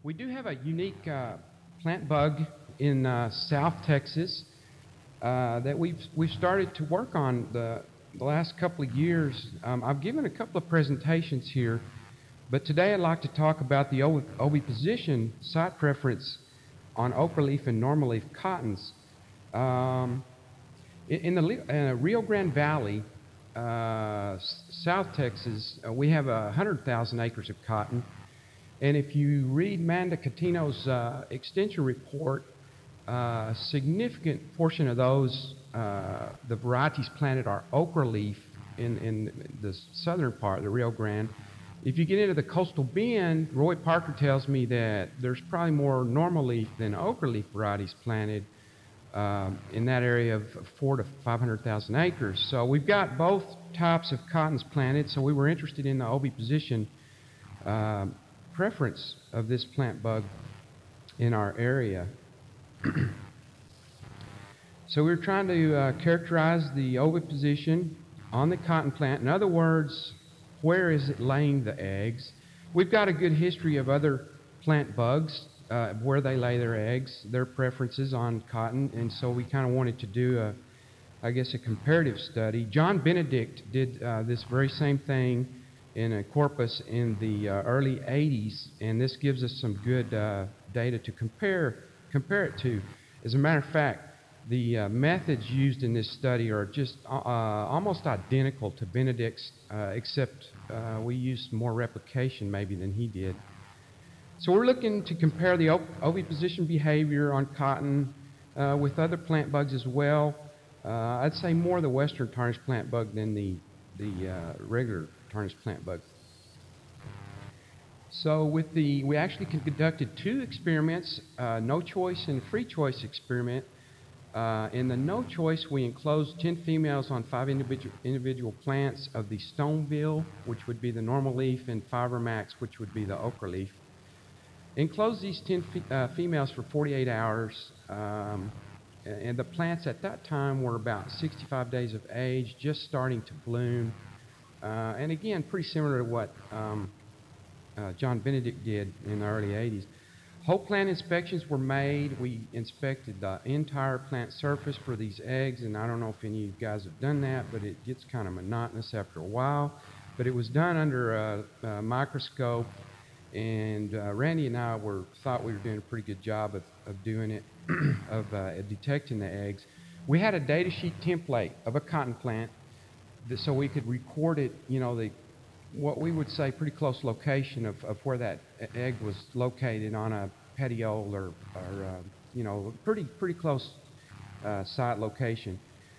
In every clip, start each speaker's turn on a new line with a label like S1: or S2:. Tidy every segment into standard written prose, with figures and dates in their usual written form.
S1: We do have a unique plant bug in South Texas that we've started to work on the last couple of years. I've given a couple of presentations here, but today I'd like to talk about the oviposition site preference on ochre leaf and normal leaf cottons. Um, in the Rio Grande Valley, South Texas, we have 100,000 acres of cotton. And if you read Manda Catino's extension report, a significant portion of those, the varieties planted are ochre leaf in the southern part, the Rio Grande. If you get into the coastal bend, Roy Parker tells me that there's probably more normal leaf than ochre leaf varieties planted in that area of 400 to 500,000 acres. So we've got both types of cottons planted, so we were interested in the oviposition preference of this plant bug in our area. So we're trying to characterize the oviposition on the cotton plant. In other words, where is it laying the eggs? We've got a good history of other plant bugs, where they lay their eggs, their preferences on cotton, and so we kind of wanted to do a comparative study. John Benedict did this very same thing in a corpus in the early 80s, and this gives us some good data to compare it to. As a matter of fact, the methods used in this study are just almost identical to Benedict's, except we used more replication maybe than he did. So we're looking to compare the oviposition behavior on cotton with other plant bugs as well. I'd say more the western tarnished plant bug than the regular tarnished plant bug. So we actually conducted two experiments, no choice and free choice experiment. In the no choice, we enclosed 10 females on 5 individual plants of the Stoneville, which would be the normal leaf, and Fibermax, which would be the ochre leaf. Enclosed these 10 females for 48 hours, and the plants at that time were about 65 days of age, just starting to bloom. And again, pretty similar to what John Benedict did in the early 80s. Whole plant inspections were made. We inspected the entire plant surface for these eggs, and I don't know if any of you guys have done that, but it gets kind of monotonous after a while. But it was done under a microscope, and Randy and I thought we were doing a pretty good job of doing it, of detecting the eggs. We had a data sheet template of a cotton plant, so we could record it, what we would say pretty close location of where that egg was located on a petiole or pretty close site location.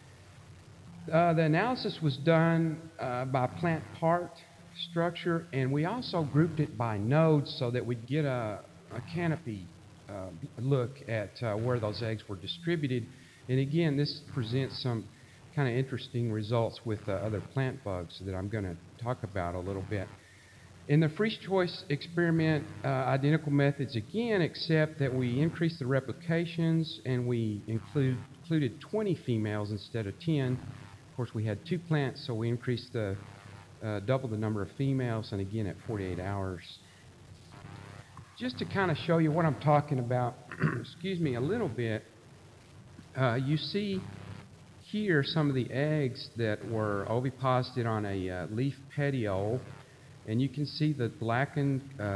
S1: The analysis was done by plant part structure, and we also grouped it by nodes so that we'd get a canopy look at where those eggs were distributed. And again, this presents some kind of interesting results with other plant bugs that I'm going to talk about a little bit. In the free choice experiment, identical methods again, except that we increased the replications and we included 20 females instead of 10. Of course, we had 2 plants, so we increased double the number of females, and again at 48 hours. Just to kind of show you what I'm talking about, excuse me, a little bit, you see here some of the eggs that were oviposited on a leaf petiole, and you can see the blackened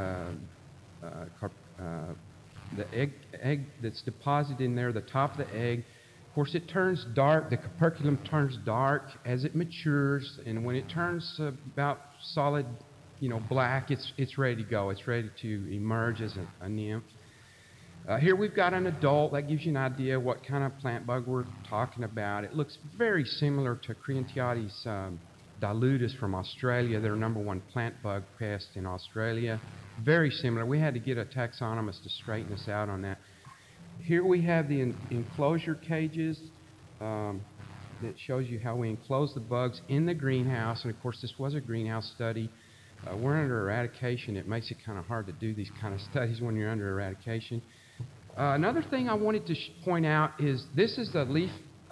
S1: the egg that's deposited in there, the top of the egg. Of course, it turns dark. The caperculum turns dark as it matures, and when it turns about solid, black, it's ready to go. It's ready to emerge as a nymph. Here we've got an adult. That gives you an idea what kind of plant bug we're talking about. It looks very similar to Creontiades dilutus from Australia, their #1 plant bug pest in Australia. Very similar. We had to get a taxonomist to straighten us out on that. Here we have the enclosure cages that shows you how we enclose the bugs in the greenhouse. And of course, this was a greenhouse study. We're under eradication. It makes it kind of hard to do these kind of studies when you're under eradication. Another thing I wanted to point out is this is a leaf,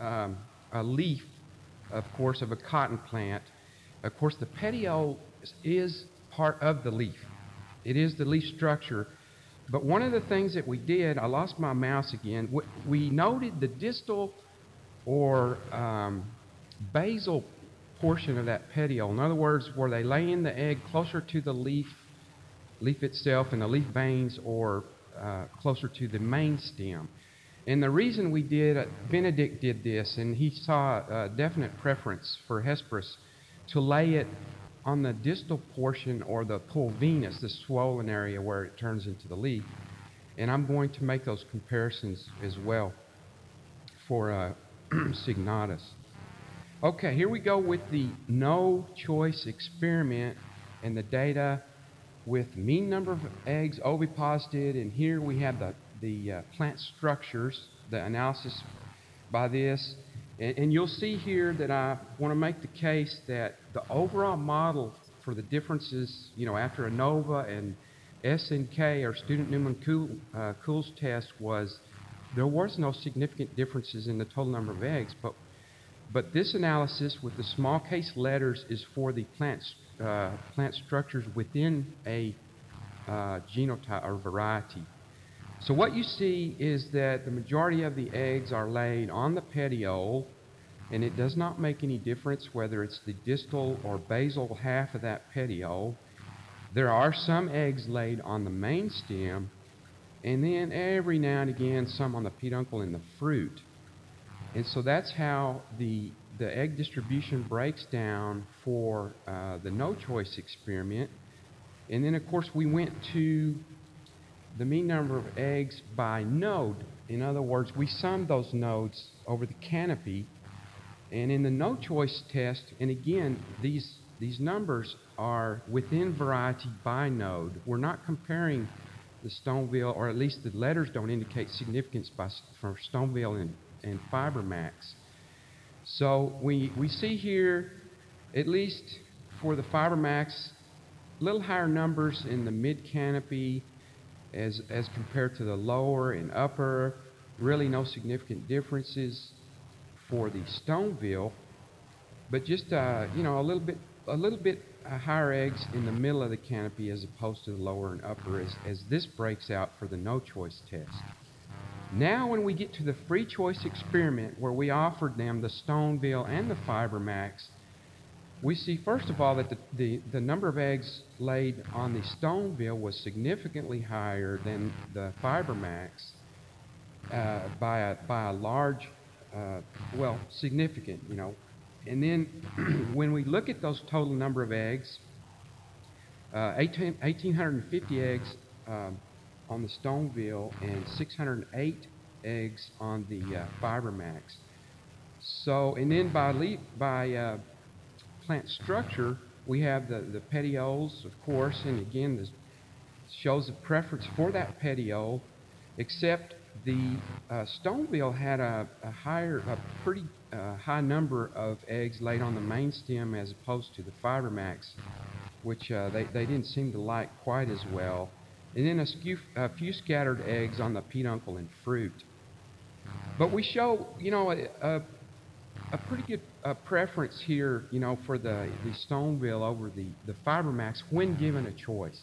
S1: of course, of a cotton plant. Of course, the petiole is part of the leaf. It is the leaf structure. But one of the things that we did, I lost my mouse again, we noted the distal or basal portion of that petiole. In other words, were they laying the egg closer to the leaf itself and the leaf veins, or closer to the main stem? And the reason we did, Benedict did this, and he saw a definite preference for Hesperus to lay it on the distal portion, or the pulvinus, the swollen area where it turns into the leaf. And I'm going to make those comparisons as well for Signatus. Okay, here we go with the no choice experiment and the data with mean number of eggs oviposited, and here we have the plant structures, the analysis by this. And you'll see here that I want to make the case that the overall model for the differences, after ANOVA and SNK, or Student Newman-Cool's test, was there was no significant differences in the total number of eggs, but this analysis with the small case letters is for the plant structures within a genotype or variety. So what you see is that the majority of the eggs are laid on the petiole, and it does not make any difference whether it's the distal or basal half of that petiole. There are some eggs laid on the main stem, and then every now and again some on the peduncle and the fruit. And so that's how the egg distribution breaks down for the no-choice experiment. And then, of course, we went to the mean number of eggs by node. In other words, we summed those nodes over the canopy. And in the no-choice test, and again, these numbers are within variety by node. We're not comparing the Stoneville, or at least the letters don't indicate significance for Stoneville and FiberMax. So we see here, at least for the FiberMax, a little higher numbers in the mid-canopy as compared to the lower and upper. Really no significant differences for the Stoneville, but just a little bit higher eggs in the middle of the canopy as opposed to the lower and upper, as this breaks out for the no-choice test. Now when we get to the free choice experiment, where we offered them the Stoneville and the FiberMax, we see first of all that the number of eggs laid on the Stoneville was significantly higher than the FiberMax by a large, significant, And then when we look at those total number of eggs, 1,850 eggs on the Stoneville and 608 eggs on the FiberMax. So, and then by plant structure, we have the petioles, of course, and again, this shows a preference for that petiole, except the Stoneville had a pretty high number of eggs laid on the main stem as opposed to the FiberMax, which they didn't seem to like quite as well. And then a few scattered eggs on the peduncle and fruit. But we show, a pretty good preference here, for the Stoneville over the FiberMax when given a choice.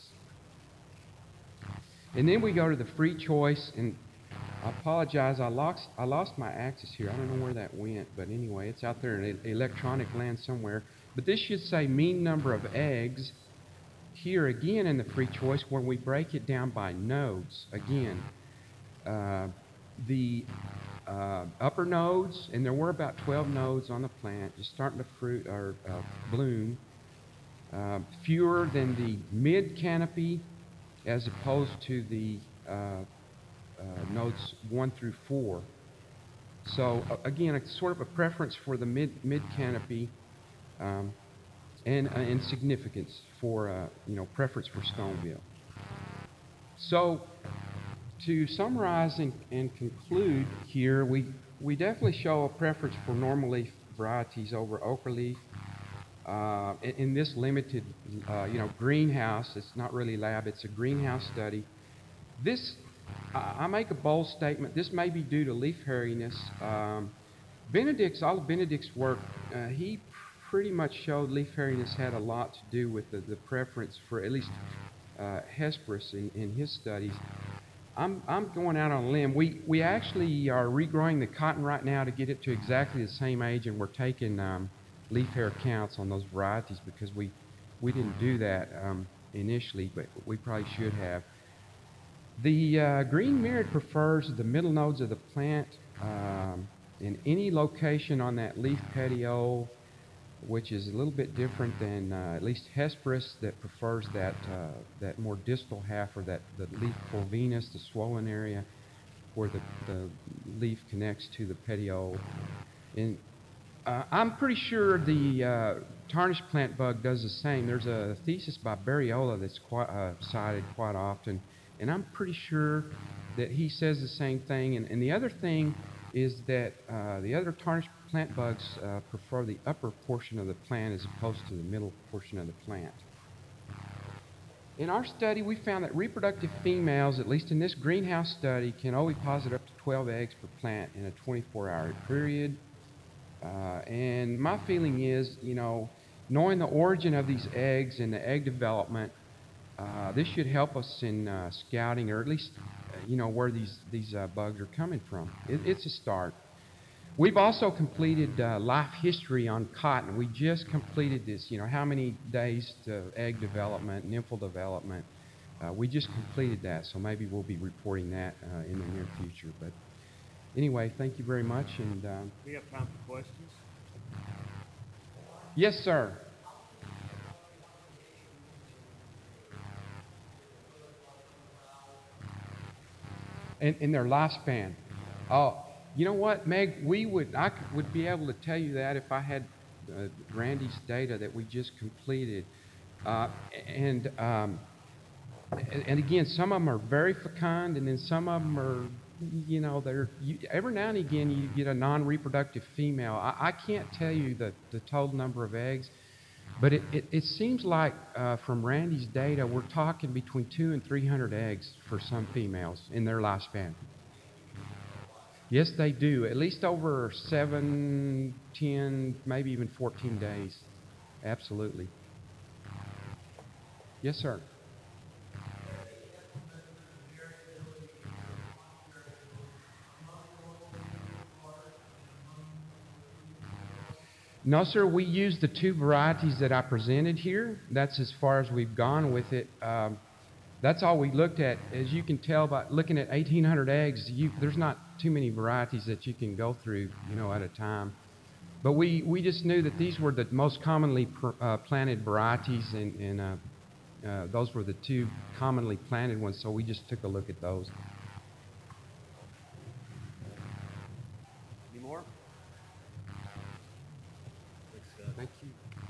S1: And then we go to the free choice, and I apologize, I lost my axis here. I don't know where that went, but anyway, it's out there in electronic land somewhere. But this should say mean number of eggs. Here again in the free choice, where we break it down by nodes. Again, the upper nodes, and there were about 12 nodes on the plant, just starting to fruit or bloom, fewer than the mid canopy as opposed to the nodes 1 through 4. So again, it's sort of a preference for the mid canopy, and significance for preference for Stoneville. So to summarize and conclude here, we definitely show a preference for normal leaf varieties over ochre leaf. In this limited, greenhouse, it's not really lab, it's a greenhouse study. This, I make a bold statement, this may be due to leaf hairiness. All of Benedict's work, he pretty much showed leaf hairiness had a lot to do with the preference for at least Hesperus in his studies. I'm going out on a limb. We actually are regrowing the cotton right now to get it to exactly the same age, and we're taking leaf hair counts on those varieties because we didn't do that initially, but we probably should have. The green mirrored prefers the middle nodes of the plant in any location on that leaf petiole, which is a little bit different than at least Hesperus that prefers that more distal half, or that the leaf pulvinus, the swollen area where the leaf connects to the petiole. And I'm pretty sure the tarnished plant bug does the same. There's a thesis by Barriola that's cited quite often, and I'm pretty sure that he says the same thing. And the other thing is that the other tarnished plant bugs prefer the upper portion of the plant as opposed to the middle portion of the plant. In our study, we found that reproductive females, at least in this greenhouse study, can oviposit up to 12 eggs per plant in a 24-hour period. And my feeling is, knowing the origin of these eggs and the egg development, this should help us in scouting, or at least, where these bugs are coming from. It's a start. We've also completed life history on cotton. We just completed this, how many days to egg development, nymphal development. We just completed that, so maybe we'll be reporting that in the near future. But anyway, thank you very much. And
S2: we have time for questions.
S1: Yes, sir. In their lifespan. Oh, you know what, Meg? I would be able to tell you that if I had Randy's data that we just completed. And again, some of them are very fecund, and then some of them are, every now and again you get a non-reproductive female. I can't tell you the total number of eggs, but it seems like from Randy's data, we're talking between 200 and 300 eggs for some females in their lifespan. Yes, they do. At least over 7, 10, maybe even 14 days. Absolutely. Yes, sir. No, sir. We used the 2 varieties that I presented here. That's as far as we've gone with it. That's all we looked at. As you can tell by looking at 1,800 eggs, there's not too many varieties that you can go through, at a time. But we just knew that these were the most commonly planted varieties, and those were the 2 commonly planted ones, so we just took a look at those.
S2: Any more?
S1: Thank you.